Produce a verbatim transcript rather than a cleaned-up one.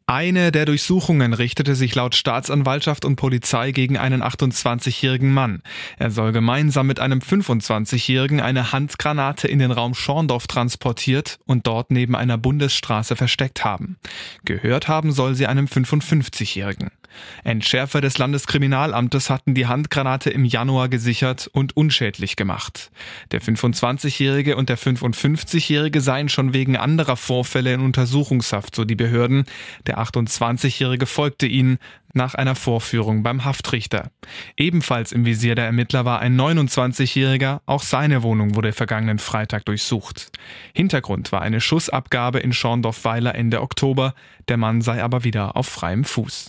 Eine der Durchsuchungen richtete sich laut Staatsanwaltschaft und Polizei gegen einen achtundzwanzigjährigen Mann. Er soll gemeinsam mit einem fünfundzwanzigjährigen eine Handgranate in den Raum Schorndorf transportiert und dort neben einer Bundesstraße versteckt haben. Gehört haben soll sie einem fünfundfünfzigjährigen. Entschärfer des Landeskriminalamtes hatten die Handgranate im Januar gesichert und unschädlich gemacht. Der fünfundzwanzigjährige und der fünfundfünfzigjährige seien schon wegen anderer Vorfälle in Untersuchungshaft, so die Behörden. Der achtundzwanzigjährige folgte ihnen nach einer Vorführung beim Haftrichter. Ebenfalls im Visier der Ermittler war ein neunundzwanzigjähriger, auch seine Wohnung wurde vergangenen Freitag durchsucht. Hintergrund war eine Schussabgabe in Schorndorf-Weiler Ende Oktober, der Mann sei aber wieder auf freiem Fuß.